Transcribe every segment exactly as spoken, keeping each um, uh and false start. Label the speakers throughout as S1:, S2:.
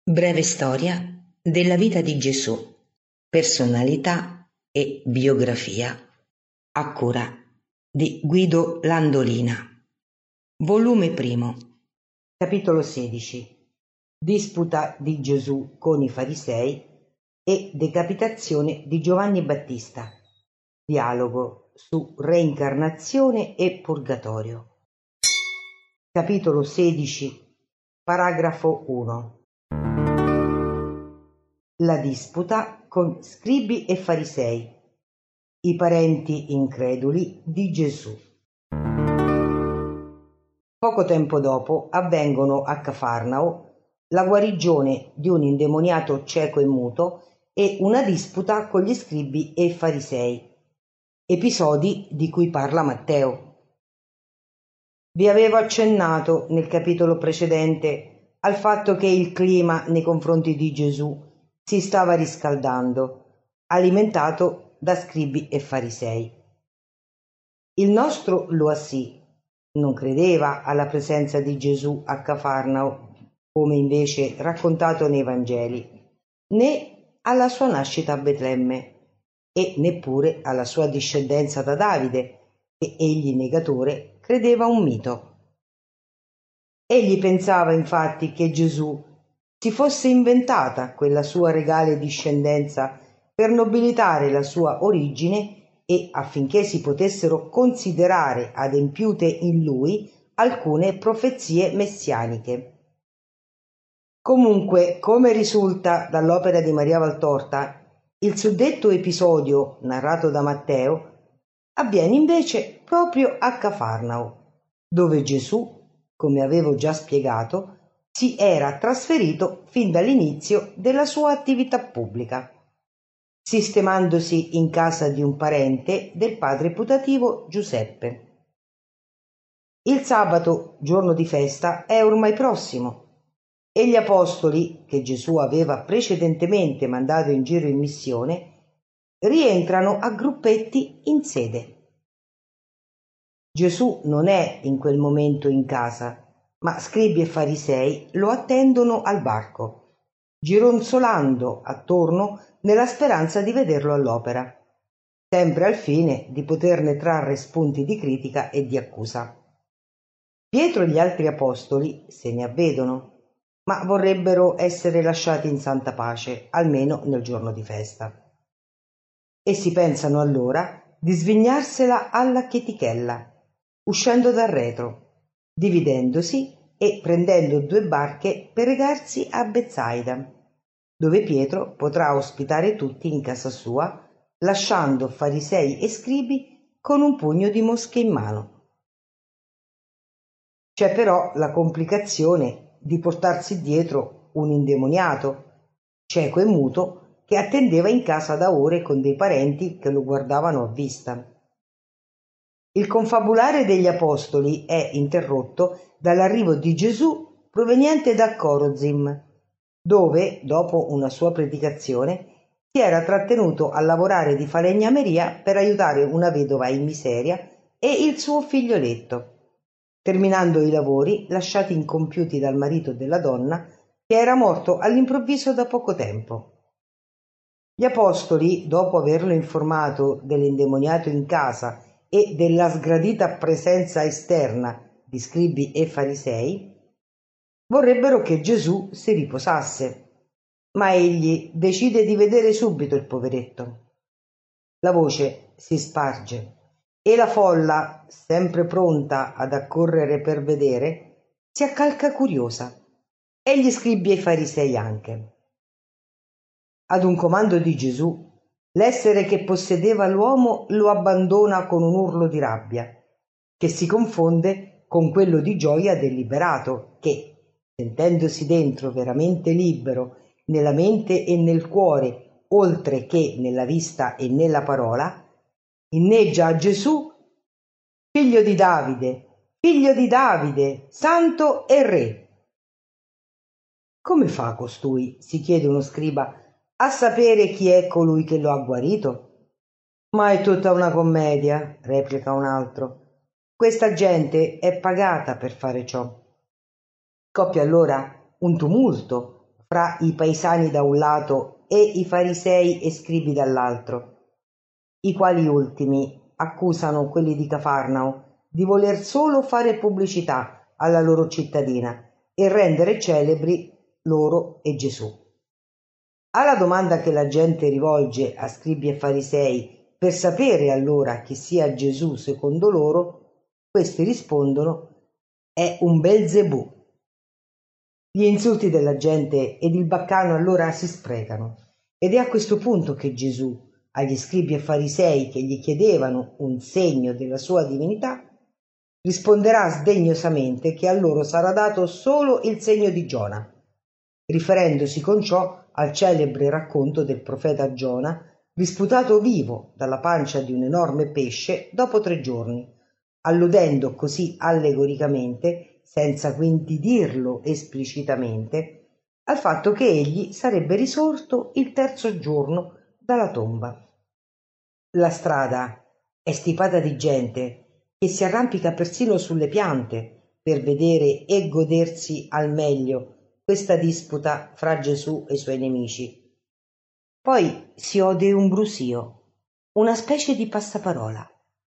S1: Breve storia della vita di Gesù, personalità e biografia, a cura di Guido Landolina. Volume primo. Capitolo sedici. Disputa di Gesù con i farisei e decapitazione di Giovanni Battista. Dialogo su reincarnazione e purgatorio. Capitolo sedici. Paragrafo uno. La disputa con scribi e farisei, i parenti increduli di Gesù. Poco tempo dopo avvengono a Cafarnao la guarigione di un indemoniato cieco e muto e una disputa con gli scribi e farisei, episodi di cui parla Matteo. Vi avevo accennato nel capitolo precedente al fatto che il clima nei confronti di Gesù si stava riscaldando, alimentato da scribi e farisei. Il nostro Loisy non credeva alla presenza di Gesù a Cafarnao, come invece raccontato nei Vangeli, né alla sua nascita a Betlemme, e neppure alla sua discendenza da Davide, che egli negatore credeva un mito. Egli pensava infatti che Gesù si fosse inventata quella sua regale discendenza per nobilitare la sua origine e affinché si potessero considerare adempiute in lui alcune profezie messianiche. Comunque, come risulta dall'opera di Maria Valtorta, il suddetto episodio narrato da Matteo avviene invece proprio a Cafarnao, dove Gesù, come avevo già spiegato, si era trasferito fin dall'inizio della sua attività pubblica, sistemandosi in casa di un parente del padre putativo Giuseppe. Il sabato, giorno di festa, è ormai prossimo e gli apostoli, che Gesù aveva precedentemente mandato in giro in missione, rientrano a gruppetti in sede. Gesù non è in quel momento in casa, ma scribi e farisei lo attendono al varco, gironzolando attorno nella speranza di vederlo all'opera, sempre al fine di poterne trarre spunti di critica e di accusa. Pietro e gli altri apostoli se ne avvedono, ma vorrebbero essere lasciati in santa pace, almeno nel giorno di festa. Essi pensano allora di svignarsela alla chetichella, uscendo dal retro, dividendosi e prendendo due barche per recarsi a Betsaida, dove Pietro potrà ospitare tutti in casa sua, lasciando farisei e scribi con un pugno di mosche in mano. C'è però la complicazione di portarsi dietro un indemoniato, cieco e muto, che attendeva in casa da ore con dei parenti che lo guardavano a vista. Il confabulare degli apostoli è interrotto dall'arrivo di Gesù proveniente da Corozim, dove, dopo una sua predicazione, si era trattenuto a lavorare di falegnameria per aiutare una vedova in miseria e il suo figlioletto, terminando i lavori lasciati incompiuti dal marito della donna, che era morto all'improvviso da poco tempo. Gli apostoli, dopo averlo informato dell'indemoniato in casa e della sgradita presenza esterna di scribi e farisei, vorrebbero che Gesù si riposasse, ma egli decide di vedere subito il poveretto. La voce si sparge e la folla, sempre pronta ad accorrere per vedere, si accalca curiosa, e gli scribi e i farisei anche. Ad un comando di Gesù, l'essere che possedeva l'uomo lo abbandona con un urlo di rabbia, che si confonde con quello di gioia del liberato, che, sentendosi dentro veramente libero, nella mente e nel cuore, oltre che nella vista e nella parola, inneggia a Gesù: figlio di Davide, figlio di Davide, santo e re. Come fa costui, si chiede uno scriba, a sapere chi è colui che lo ha guarito? Ma è tutta una commedia, replica un altro. Questa gente è pagata per fare ciò. Scoppia allora un tumulto, fra i paesani da un lato e i farisei e scribi dall'altro, i quali ultimi accusano quelli di Cafarnao di voler solo fare pubblicità alla loro cittadina e rendere celebri loro e Gesù. Alla domanda che la gente rivolge a scribi e farisei per sapere allora chi sia Gesù secondo loro, questi rispondono: è un Belzebù. Gli insulti della gente ed il baccano allora si sprecano, ed è a questo punto che Gesù, agli scribi e farisei che gli chiedevano un segno della sua divinità, risponderà sdegnosamente che a loro sarà dato solo il segno di Giona, riferendosi con ciò al celebre racconto del profeta Giona risputato vivo dalla pancia di un enorme pesce dopo tre giorni, alludendo così allegoricamente, senza quindi dirlo esplicitamente, al fatto che egli sarebbe risorto il terzo giorno dalla tomba. La strada è stipata di gente che si arrampica persino sulle piante per vedere e godersi al meglio questa disputa fra Gesù e i suoi nemici. Poi si ode un brusio, una specie di passaparola.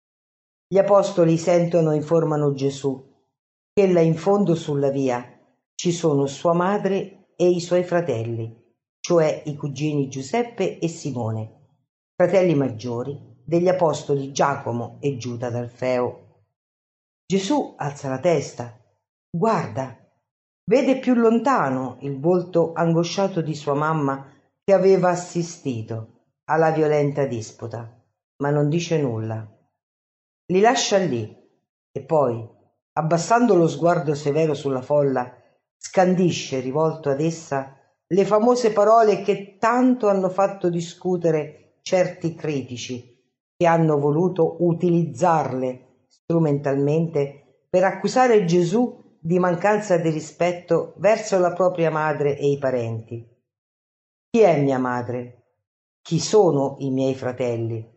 S1: Gli apostoli sentono e informano Gesù che là in fondo sulla via ci sono sua madre e i suoi fratelli, cioè i cugini Giuseppe e Simone, fratelli maggiori degli apostoli Giacomo e Giuda d'Alfeo. Gesù alza la testa, guarda, vede più lontano il volto angosciato di sua mamma che aveva assistito alla violenta disputa, ma non dice nulla. Li lascia lì e poi, abbassando lo sguardo severo sulla folla, scandisce rivolto ad essa le famose parole che tanto hanno fatto discutere certi critici che hanno voluto utilizzarle strumentalmente per accusare Gesù di mancanza di rispetto verso la propria madre e i parenti. Chi è mia madre? Chi sono i miei fratelli?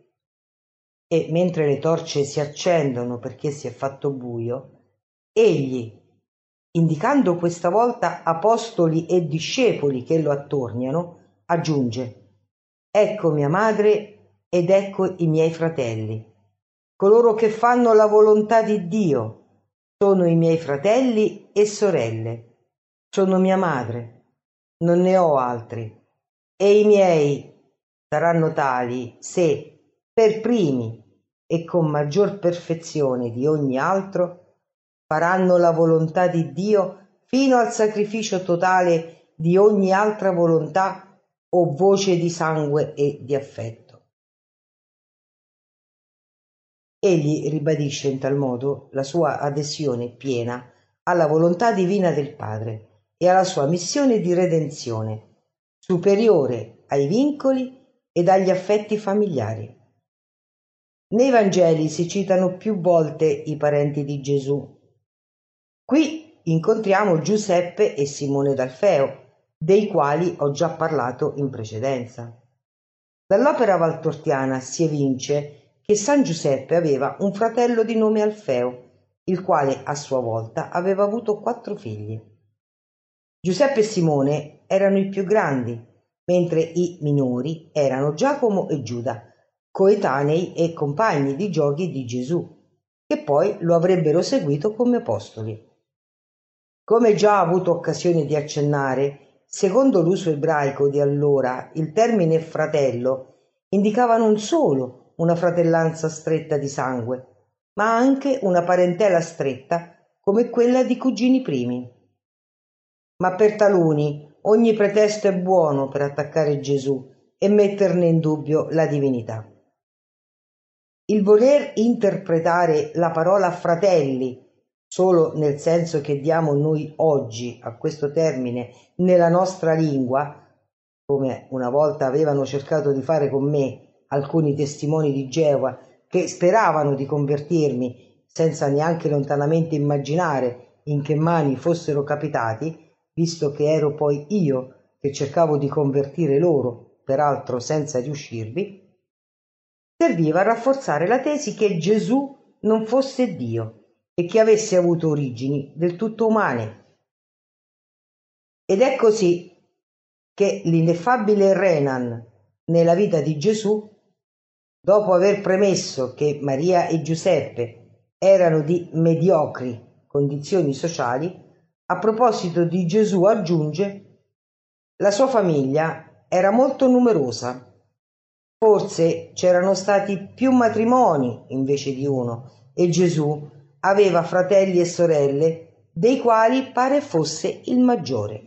S1: E mentre le torce si accendono perché si è fatto buio, egli, indicando questa volta apostoli e discepoli che lo attorniano, aggiunge: ecco mia madre ed ecco i miei fratelli, coloro che fanno la volontà di Dio, sono i miei fratelli e sorelle, sono mia madre, non ne ho altri, e i miei saranno tali se, per primi e con maggior perfezione di ogni altro, faranno la volontà di Dio fino al sacrificio totale di ogni altra volontà o voce di sangue e di affetto. Egli ribadisce in tal modo la sua adesione piena alla volontà divina del Padre e alla sua missione di redenzione, superiore ai vincoli ed agli affetti familiari. Nei Vangeli si citano più volte i parenti di Gesù. Qui incontriamo Giuseppe e Simone d'Alfeo, dei quali ho già parlato in precedenza. Dall'opera valtortiana si evince che San Giuseppe aveva un fratello di nome Alfeo, il quale a sua volta aveva avuto quattro figli. Giuseppe e Simone erano i più grandi, mentre i minori erano Giacomo e Giuda, coetanei e compagni di giochi di Gesù, che poi lo avrebbero seguito come apostoli. Come già avuto occasione di accennare, secondo l'uso ebraico di allora, il termine fratello indicava non solo una fratellanza stretta di sangue, ma anche una parentela stretta come quella di cugini primi. Ma per taluni ogni pretesto è buono per attaccare Gesù e metterne in dubbio la divinità. Il voler interpretare la parola fratelli solo nel senso che diamo noi oggi a questo termine nella nostra lingua, come una volta avevano cercato di fare con me alcuni testimoni di Geova che speravano di convertirmi senza neanche lontanamente immaginare in che mani fossero capitati, visto che ero poi io che cercavo di convertire loro, peraltro senza riuscirvi, serviva a rafforzare la tesi che Gesù non fosse Dio e che avesse avuto origini del tutto umane. Ed è così che l'ineffabile Renan nella vita di Gesù, dopo aver premesso che Maria e Giuseppe erano di mediocri condizioni sociali, a proposito di Gesù aggiunge: la sua famiglia era molto numerosa, forse c'erano stati più matrimoni invece di uno, e Gesù aveva fratelli e sorelle, dei quali pare fosse il maggiore.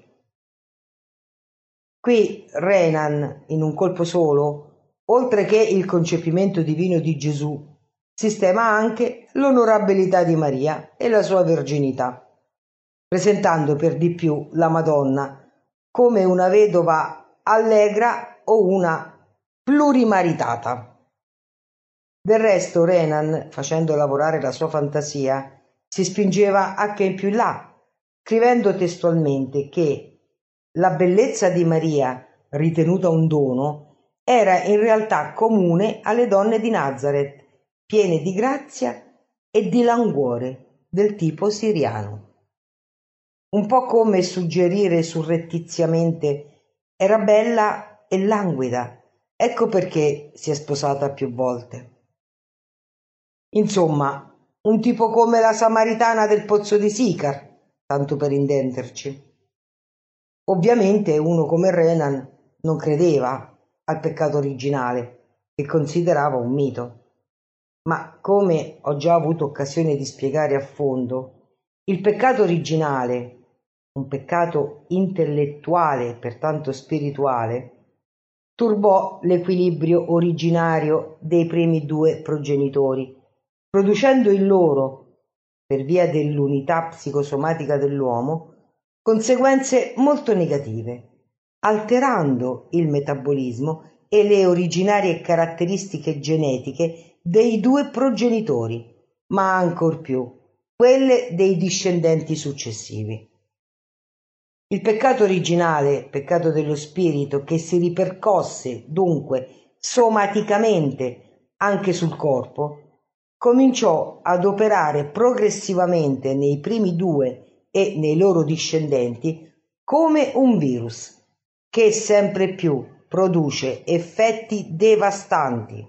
S1: Qui Renan, in un colpo solo, oltre che il concepimento divino di Gesù, sistema anche l'onorabilità di Maria e la sua verginità, presentando per di più la Madonna come una vedova allegra o una plurimaritata. Del resto Renan, facendo lavorare la sua fantasia, si spingeva anche più in là, scrivendo testualmente che la bellezza di Maria, ritenuta un dono, era in realtà comune alle donne di Nazareth, piene di grazia e di languore del tipo siriano. Un po' come suggerire surrettiziamente: era bella e languida, ecco perché si è sposata più volte. Insomma, un tipo come la Samaritana del pozzo di Sicar, tanto per intenderci. Ovviamente uno come Renan non credeva al peccato originale, che considerava un mito. Ma, come ho già avuto occasione di spiegare a fondo, il peccato originale, un peccato intellettuale e pertanto spirituale, turbò l'equilibrio originario dei primi due progenitori, producendo in loro, per via dell'unità psicosomatica dell'uomo, conseguenze molto negative, alterando il metabolismo e le originarie caratteristiche genetiche dei due progenitori, ma ancor più quelle dei discendenti successivi. Il peccato originale, peccato dello spirito, che si ripercosse dunque somaticamente anche sul corpo, cominciò ad operare progressivamente nei primi due e nei loro discendenti come un virus che sempre più produce effetti devastanti.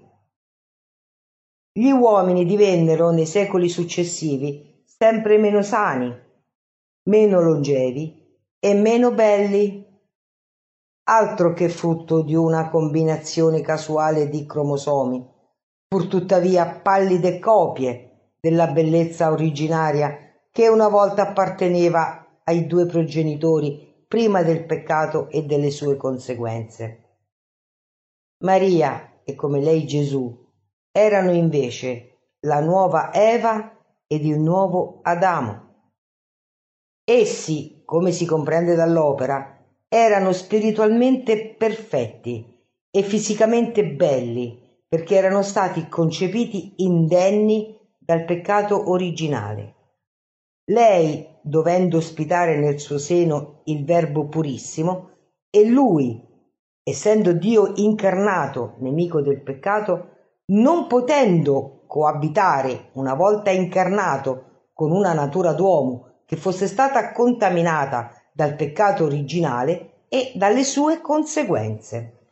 S1: Gli uomini divennero nei secoli successivi sempre meno sani, meno longevi e meno belli, altro che frutto di una combinazione casuale di cromosomi, pur tuttavia pallide copie della bellezza originaria che una volta apparteneva ai due progenitori prima del peccato e delle sue conseguenze. Maria, e come lei Gesù, erano invece la nuova Eva ed il nuovo Adamo. Essi, come si comprende dall'opera, erano spiritualmente perfetti e fisicamente belli, perché erano stati concepiti indenni dal peccato originale. Lei, dovendo ospitare nel suo seno il Verbo purissimo, e lui, essendo Dio incarnato, nemico del peccato, non potendo coabitare una volta incarnato con una natura d'uomo che fosse stata contaminata dal peccato originale e dalle sue conseguenze.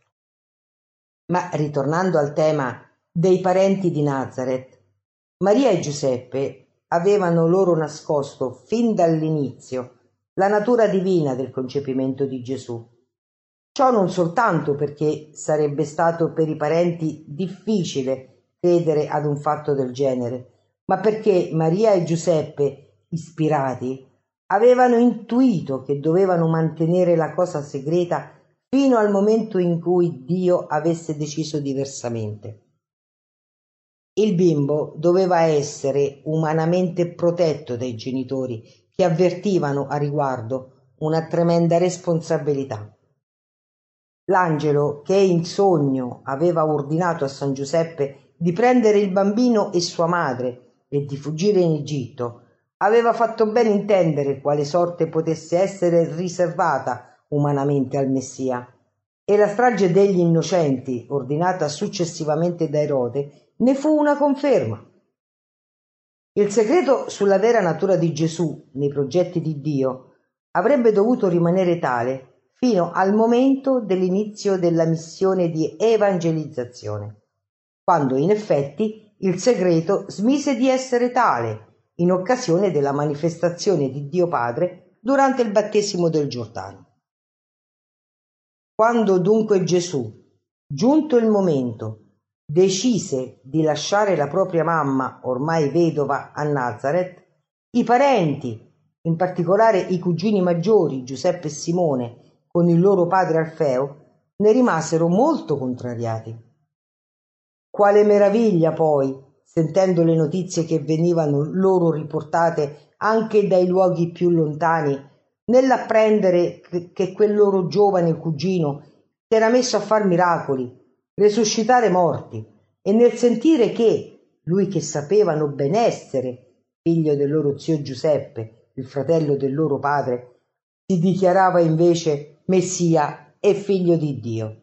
S1: Ma ritornando al tema dei parenti di Nazareth, Maria e Giuseppe avevano loro nascosto fin dall'inizio la natura divina del concepimento di Gesù. Ciò non soltanto perché sarebbe stato per i parenti difficile credere ad un fatto del genere, ma perché Maria e Giuseppe, ispirati, avevano intuito che dovevano mantenere la cosa segreta fino al momento in cui Dio avesse deciso diversamente. Il bimbo doveva essere umanamente protetto dai genitori, che avvertivano a riguardo una tremenda responsabilità. L'angelo, che in sogno aveva ordinato a San Giuseppe di prendere il bambino e sua madre e di fuggire in Egitto, aveva fatto ben intendere quale sorte potesse essere riservata umanamente al Messia, e la strage degli innocenti, ordinata successivamente da Erode, ne fu una conferma. Il segreto sulla vera natura di Gesù nei progetti di Dio avrebbe dovuto rimanere tale fino al momento dell'inizio della missione di evangelizzazione, quando in effetti il segreto smise di essere tale in occasione della manifestazione di Dio Padre durante il battesimo del Giordano. Quando dunque Gesù, giunto il momento, decise di lasciare la propria mamma, ormai vedova, a Nazareth, i parenti, in particolare i cugini maggiori Giuseppe e Simone, con il loro padre Alfeo, ne rimasero molto contrariati. Quale meraviglia poi, sentendo le notizie che venivano loro riportate anche dai luoghi più lontani, nell'apprendere che quel loro giovane cugino si era messo a far miracoli, resuscitare morti, e nel sentire che lui, che sapevano ben essere figlio del loro zio Giuseppe, il fratello del loro padre, si dichiarava invece Messia e figlio di Dio.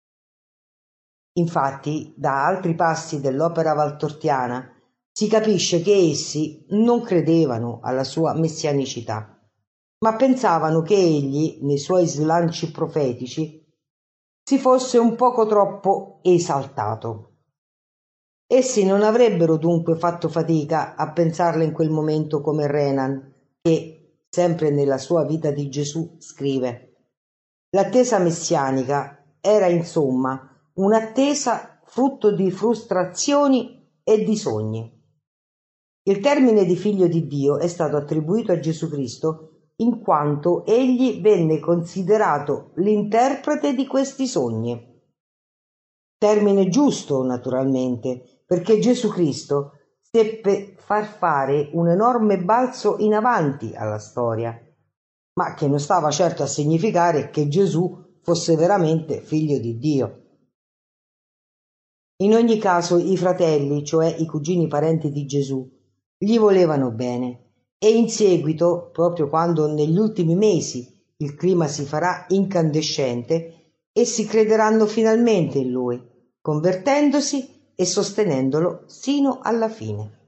S1: Infatti, da altri passi dell'opera valtortiana si capisce che essi non credevano alla sua messianicità, ma pensavano che egli, nei suoi slanci profetici, si fosse un poco troppo esaltato. Essi non avrebbero dunque fatto fatica a pensarla in quel momento come Renan, che, sempre nella sua Vita di Gesù, scrive: l'attesa messianica era insomma un'attesa frutto di frustrazioni e di sogni. Il termine di figlio di Dio è stato attribuito a Gesù Cristo in quanto egli venne considerato l'interprete di questi sogni. Termine giusto, naturalmente, perché Gesù Cristo seppe far fare un enorme balzo in avanti alla storia, ma che non stava certo a significare che Gesù fosse veramente figlio di Dio. In ogni caso i fratelli, cioè i cugini parenti di Gesù, gli volevano bene, e in seguito, proprio quando negli ultimi mesi il clima si farà incandescente, essi crederanno finalmente in lui, convertendosi e sostenendolo sino alla fine.